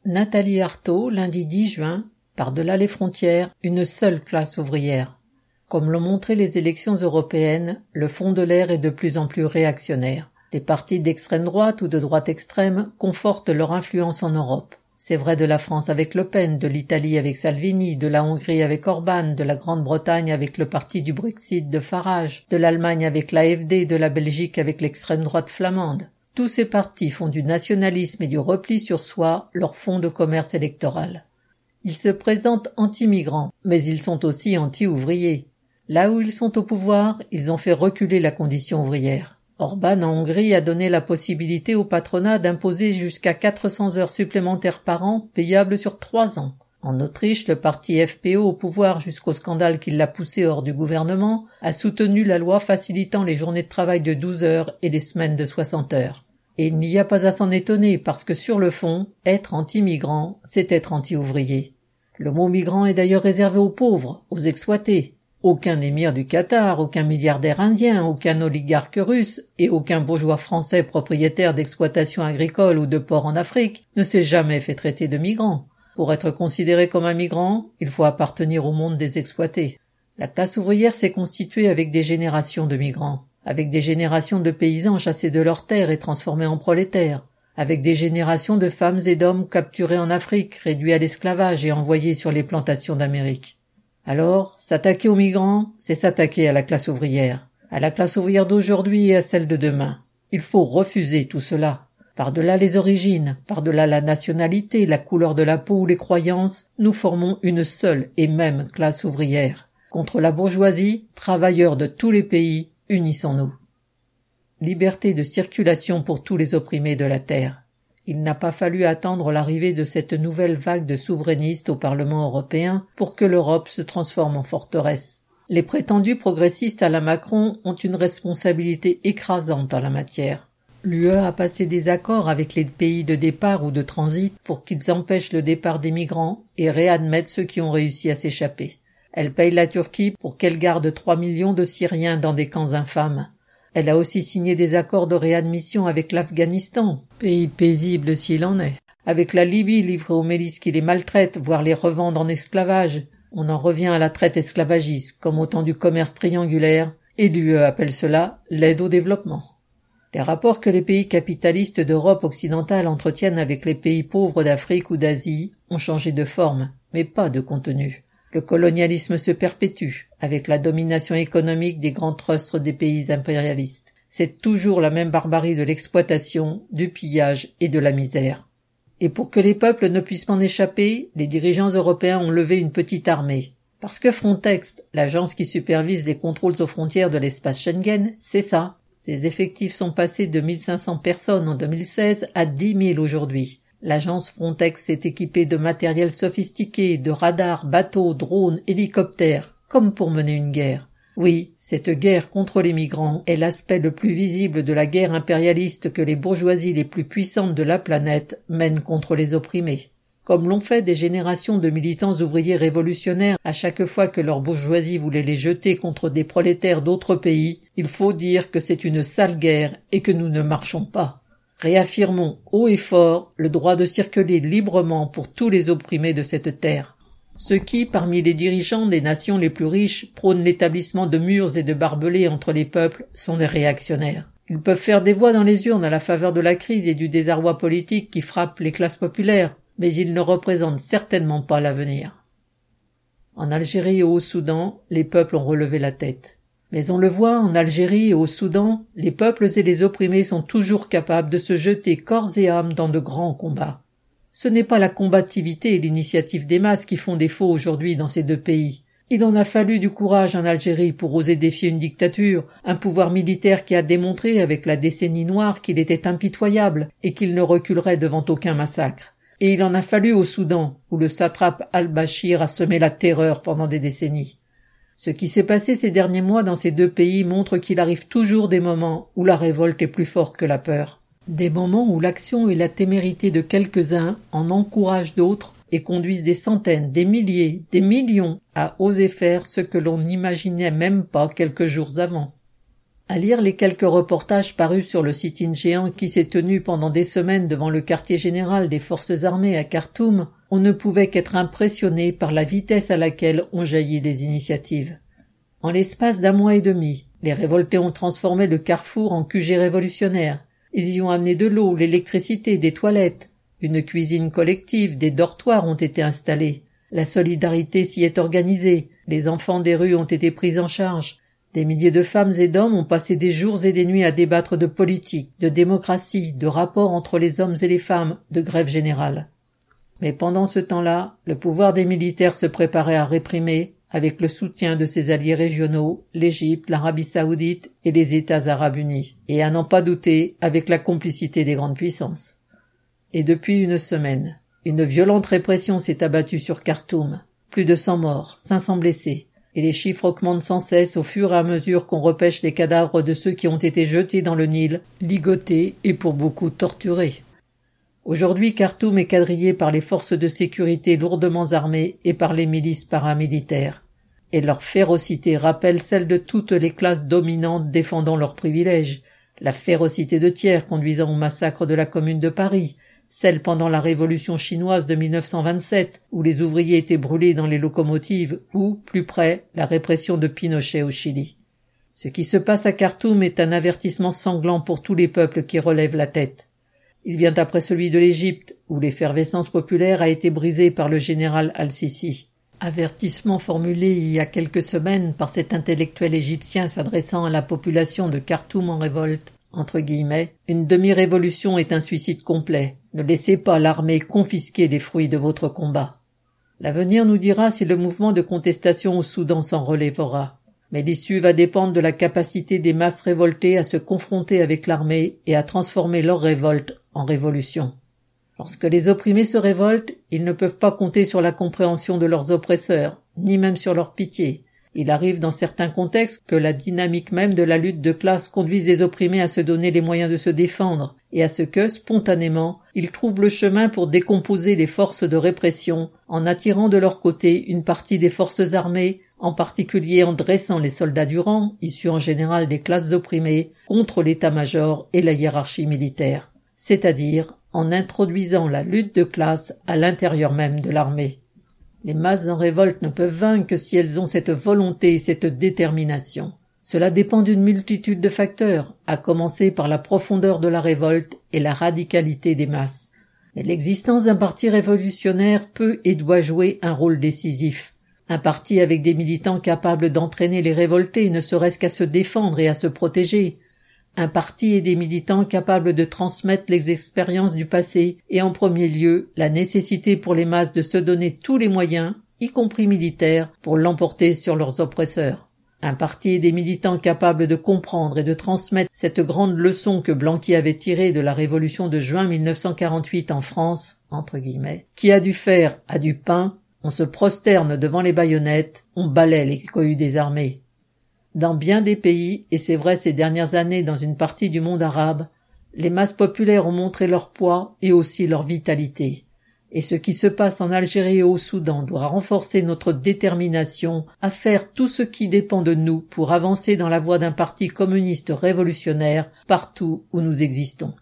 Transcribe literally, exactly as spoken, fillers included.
Nathalie Arthaud, lundi dix juin, par-delà les frontières, une seule classe ouvrière. Comme l'ont montré les élections européennes, le fond de l'air est de plus en plus réactionnaire. Les partis d'extrême droite ou de droite extrême confortent leur influence en Europe. C'est vrai de la France avec Le Pen, de l'Italie avec Salvini, de la Hongrie avec Orban, de la Grande-Bretagne avec le parti du Brexit de Farage, de l'Allemagne avec l'A F D, de la Belgique avec l'extrême droite flamande. Tous ces partis font du nationalisme et du repli sur soi leur fonds de commerce électoral. Ils se présentent anti-migrants, mais ils sont aussi anti-ouvriers. Là où ils sont au pouvoir, ils ont fait reculer la condition ouvrière. Orban en Hongrie a donné la possibilité au patronat d'imposer jusqu'à quatre cents heures supplémentaires par an, payables sur trois ans. En Autriche, le parti F P O au pouvoir jusqu'au scandale qui l'a poussé hors du gouvernement, a soutenu la loi facilitant les journées de travail de douze heures et les semaines de soixante heures. Et il n'y a pas à s'en étonner parce que sur le fond, être anti-migrant, c'est être anti-ouvrier. Le mot migrant est d'ailleurs réservé aux pauvres, aux exploités. Aucun émir du Qatar, aucun milliardaire indien, aucun oligarque russe et aucun bourgeois français propriétaire d'exploitation agricole ou de port en Afrique ne s'est jamais fait traiter de migrant. Pour être considéré comme un migrant, il faut appartenir au monde des exploités. La classe ouvrière s'est constituée avec des générations de migrants, avec des générations de paysans chassés de leurs terres et transformés en prolétaires, avec des générations de femmes et d'hommes capturés en Afrique, réduits à l'esclavage et envoyés sur les plantations d'Amérique. Alors, s'attaquer aux migrants, c'est s'attaquer à la classe ouvrière, à la classe ouvrière d'aujourd'hui et à celle de demain. Il faut refuser tout cela. Par-delà les origines, par-delà la nationalité, la couleur de la peau ou les croyances, nous formons une seule et même classe ouvrière. Contre la bourgeoisie, travailleurs de tous les pays, unissons-nous. Liberté de circulation pour tous les opprimés de la terre. Il n'a pas fallu attendre l'arrivée de cette nouvelle vague de souverainistes au Parlement européen pour que l'Europe se transforme en forteresse. Les prétendus progressistes à la Macron ont une responsabilité écrasante en la matière. L'U E a passé des accords avec les pays de départ ou de transit pour qu'ils empêchent le départ des migrants et réadmettent ceux qui ont réussi à s'échapper. Elle paye la Turquie pour qu'elle garde trois millions de Syriens dans des camps infâmes. Elle a aussi signé des accords de réadmission avec l'Afghanistan, pays paisible s'il en est, avec la Libye livrée aux milices qui les maltraitent, voire les revendent en esclavage. On en revient à la traite esclavagiste, comme au temps du commerce triangulaire, et l'U E appelle cela l'aide au développement. Les rapports que les pays capitalistes d'Europe occidentale entretiennent avec les pays pauvres d'Afrique ou d'Asie ont changé de forme, mais pas de contenu. Le colonialisme se perpétue, avec la domination économique des grands trusts des pays impérialistes. C'est toujours la même barbarie de l'exploitation, du pillage et de la misère. Et pour que les peuples ne puissent m'en échapper, les dirigeants européens ont levé une petite armée. Parce que Frontex, l'agence qui supervise les contrôles aux frontières de l'espace Schengen, c'est ça. Ses effectifs sont passés de mille cinq cents personnes en deux mille seize à dix mille aujourd'hui. L'agence Frontex s'est équipée de matériel sophistiqué, de radars, bateaux, drones, hélicoptères, comme pour mener une guerre. Oui, cette guerre contre les migrants est l'aspect le plus visible de la guerre impérialiste que les bourgeoisies les plus puissantes de la planète mènent contre les opprimés. Comme l'ont fait des générations de militants ouvriers révolutionnaires à chaque fois que leur bourgeoisie voulait les jeter contre des prolétaires d'autres pays, il faut dire que c'est une sale guerre et que nous ne marchons pas. Réaffirmons haut et fort le droit de circuler librement pour tous les opprimés de cette terre. Ceux qui, parmi les dirigeants des nations les plus riches, prônent l'établissement de murs et de barbelés entre les peuples sont des réactionnaires. Ils peuvent faire des voix dans les urnes à la faveur de la crise et du désarroi politique qui frappe les classes populaires, mais ils ne représentent certainement pas l'avenir. En Algérie et au Soudan, les peuples ont relevé la tête. Mais on le voit, en Algérie et au Soudan, les peuples et les opprimés sont toujours capables de se jeter corps et âme dans de grands combats. Ce n'est pas la combativité et l'initiative des masses qui font défaut aujourd'hui dans ces deux pays. Il en a fallu du courage en Algérie pour oser défier une dictature, un pouvoir militaire qui a démontré avec la décennie noire qu'il était impitoyable et qu'il ne reculerait devant aucun massacre. Et il en a fallu au Soudan, où le satrape al-Bachir a semé la terreur pendant des décennies. Ce qui s'est passé ces derniers mois dans ces deux pays montre qu'il arrive toujours des moments où la révolte est plus forte que la peur. Des moments où l'action et la témérité de quelques-uns en encouragent d'autres et conduisent des centaines, des milliers, des millions à oser faire ce que l'on n'imaginait même pas quelques jours avant. À lire les quelques reportages parus sur le sit-in géant qui s'est tenu pendant des semaines devant le quartier général des forces armées à Khartoum, on ne pouvait qu'être impressionné par la vitesse à laquelle ont jailli les initiatives. En l'espace d'un mois et demi, les révoltés ont transformé le carrefour en Q G révolutionnaire. Ils y ont amené de l'eau, l'électricité, des toilettes. Une cuisine collective, des dortoirs ont été installés. La solidarité s'y est organisée. Les enfants des rues ont été pris en charge. Des milliers de femmes et d'hommes ont passé des jours et des nuits à débattre de politique, de démocratie, de rapports entre les hommes et les femmes, de grève générale. Mais pendant ce temps-là, le pouvoir des militaires se préparait à réprimer, avec le soutien de ses alliés régionaux, l'Égypte, l'Arabie saoudite et les États arabes unis, et à n'en pas douter, avec la complicité des grandes puissances. Et depuis une semaine, une violente répression s'est abattue sur Khartoum. Plus de cent morts, cinq cents blessés. Et les chiffres augmentent sans cesse au fur et à mesure qu'on repêche les cadavres de ceux qui ont été jetés dans le Nil, ligotés et pour beaucoup torturés. Aujourd'hui, Khartoum est quadrillé par les forces de sécurité lourdement armées et par les milices paramilitaires. Et leur férocité rappelle celle de toutes les classes dominantes défendant leurs privilèges, la férocité de Thiers conduisant au massacre de la Commune de Paris, celle pendant la révolution chinoise de mille neuf cent vingt-sept, où les ouvriers étaient brûlés dans les locomotives, ou, plus près, la répression de Pinochet au Chili. Ce qui se passe à Khartoum est un avertissement sanglant pour tous les peuples qui relèvent la tête. Il vient après celui de l'Égypte, où l'effervescence populaire a été brisée par le général Al-Sisi. Avertissement formulé il y a quelques semaines par cet intellectuel égyptien s'adressant à la population de Khartoum en révolte. Entre guillemets, une demi-révolution est un suicide complet. Ne laissez pas l'armée confisquer les fruits de votre combat. L'avenir nous dira si le mouvement de contestation au Soudan s'en relèvera. Mais l'issue va dépendre de la capacité des masses révoltées à se confronter avec l'armée et à transformer leur révolte en révolution. Lorsque les opprimés se révoltent, ils ne peuvent pas compter sur la compréhension de leurs oppresseurs, ni même sur leur pitié. Il arrive dans certains contextes que la dynamique même de la lutte de classe conduise les opprimés à se donner les moyens de se défendre, et à ce que, spontanément, ils trouvent le chemin pour décomposer les forces de répression en attirant de leur côté une partie des forces armées, en particulier en dressant les soldats du rang, issus en général des classes opprimées, contre l'état-major et la hiérarchie militaire, c'est-à-dire en introduisant la lutte de classe à l'intérieur même de l'armée. Les masses en révolte ne peuvent vaincre que si elles ont cette volonté et cette détermination. Cela dépend d'une multitude de facteurs, à commencer par la profondeur de la révolte et la radicalité des masses. Mais l'existence d'un parti révolutionnaire peut et doit jouer un rôle décisif. Un parti avec des militants capables d'entraîner les révoltés, ne serait-ce qu'à se défendre et à se protéger. Un parti et des militants capables de transmettre les expériences du passé et en premier lieu la nécessité pour les masses de se donner tous les moyens, y compris militaires, pour l'emporter sur leurs oppresseurs. Un parti et des militants capables de comprendre et de transmettre cette grande leçon que Blanqui avait tirée de la révolution de juin mille neuf cent quarante-huit en France, entre guillemets, qui a du fer, a du pain, on se prosterne devant les baïonnettes, on balaie les cohus des armées. Dans bien des pays, et c'est vrai ces dernières années dans une partie du monde arabe, les masses populaires ont montré leur poids et aussi leur vitalité. Et ce qui se passe en Algérie et au Soudan doit renforcer notre détermination à faire tout ce qui dépend de nous pour avancer dans la voie d'un parti communiste révolutionnaire partout où nous existons.